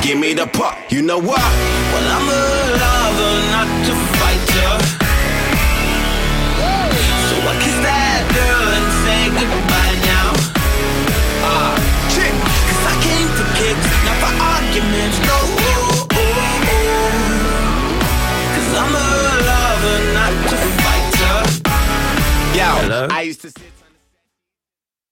give me the pop. You know what? Well, I'm a lover, not a fighter. So I kiss that girl and say goodbye now. Shit. Cause I came for kicks, not for arguments, no. Cause I'm a lover, not a fighter. Yo, Hello? I used to sit